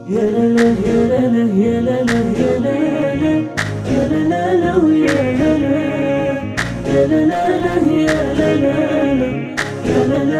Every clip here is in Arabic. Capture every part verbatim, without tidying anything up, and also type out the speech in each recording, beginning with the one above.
يا لا يا لا يا لا يا لا يا لا يا لا يا لا يا لا يا لا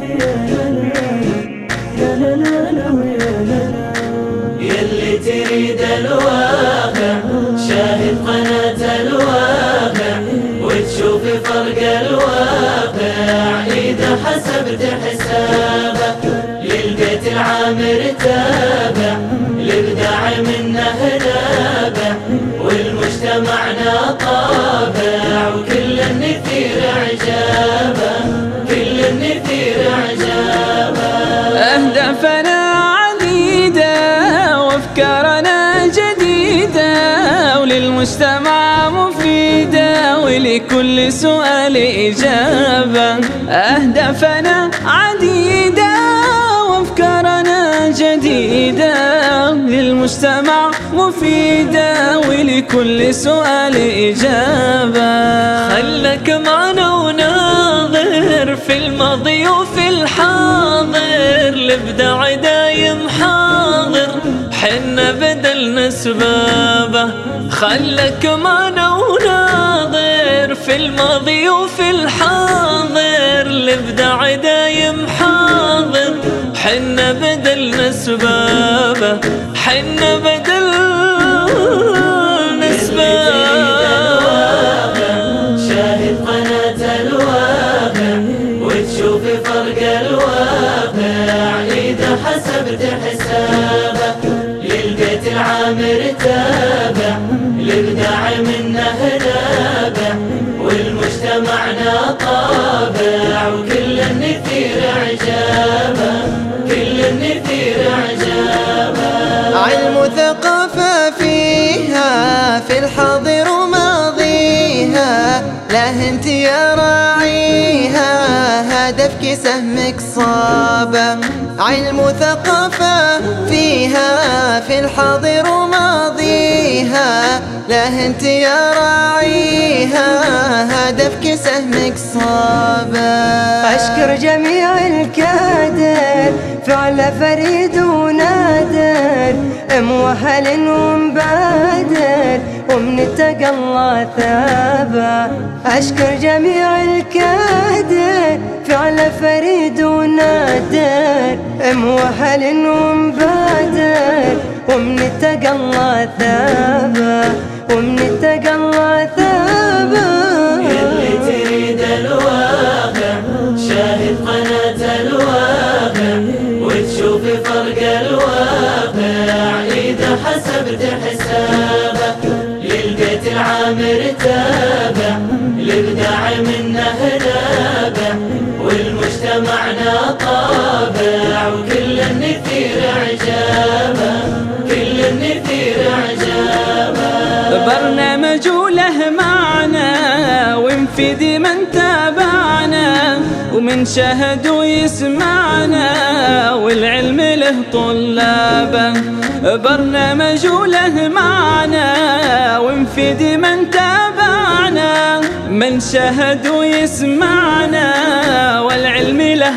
يا لا يلي تريد الواقع شاهد قناة الواقع وتشوف فرق الواقع إذا حسبت حسابه للبيت العامر تابع الإبداع منه نابع والمجتمعنا طابع وكل النثير عجابه كل النثير عجابه. أهدافنا عديدة وأفكارنا جديدة وللمجتمع مفيدة ولكل سؤال إجابة. أهدافنا عديدة وأفكارنا جديدة للمجتمع مفيدة ولكل سؤال إجابة. خلك معنا وناظر في الماضي وفي الحاضر الإبداع دايم حاضر حنا بدلنا سبابه. خلك معنا وناظر في الماضي وفي الحاضر الإبداع دايم حاضر حنا بدلنا سبابه حنا بدلنا سبابه. شاهد قناة الواقع وتشوف فرق الواقع إذا حسبت حسابه للبيت العامر تابع الإبداع منه نابع والمجتمعنا طابع وكل النثير عجابه كل النثير عجابه. علم ثقافة فيها في الحاضر وماضيها له انت يا راعيها هدفك سهمك صابه. علم ثقافة فيها في الحاضر وماضيها له انت يا راعيها هدفك سهمك صابه. أشكر جميع الكادر فعل فريد ونادر مؤهل ومبادر ومن اتقى الله ثابه. أشكر جميع الكادر فعل فريد ونادر مؤهل ومبادر ومن اتقى الله ثابه ومن اتقى الله ثابه. يلي تريد الواقع شاهد قناة الواقع وتشوف فرق الواقع إذا حسبت حسابه للبيت العامر تابع الإبداع منه نابع والمجتمعنا طابع وكل النثير عجابه كل النثير عجابه. برنامج له معنا ومفيد من تابعنا ومن شاهد ويسمعنا والعلم له طلابه. برنامج له معنا ومفيد من تابعنا من شاهد ويسمعنا والعلم له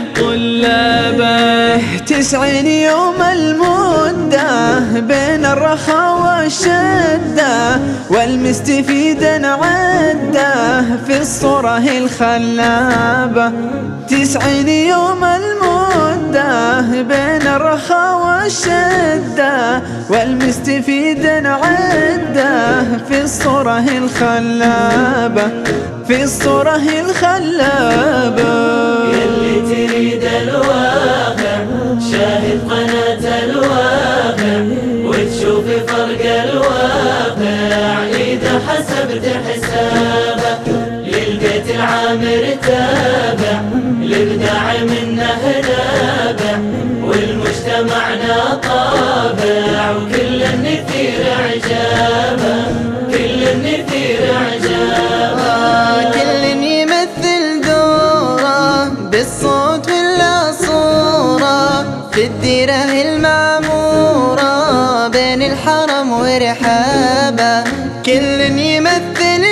طلابه. تسعين يوم المدة بين الرخاء والشدة والمستفيد نعده في الصورة الخلابة. تسعين يوم المدة بين الرخاء والشدة والمستفيد نعده في الصورة الخلابة في الصورة الخلابة. يلي تريد الواقع شاهد قناة الواقع وتشوف فرق الواقع إذا حسبت حسابه للبيت العامر تابع الإبداع منه نابع والمجتمعنا طابع وكل النثير عجابه كل النثير عجابه. كل يمثل دوره بالصوت ولا صورة في الديرة المعمورة بين الحرم ورحابه. كل يمثل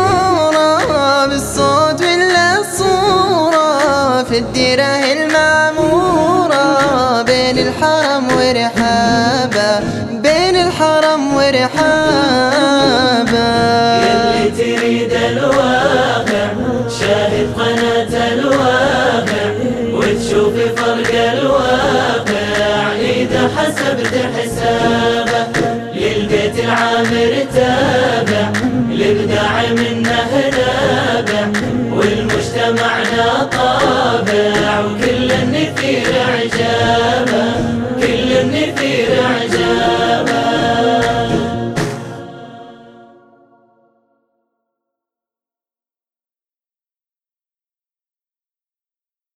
دوره بالصوت ولا صورة في الديرة المعمورة بين الحرم ورحابه. الحرم ورحابه. يلي تريد الواقع شاهد قناة الواقع وتشوف فرق الواقع إذا حسبت حسابه. للبيت العامر تابع الإبداع منه نابع والمجتمعنا طابع وكل النفير إعجابه.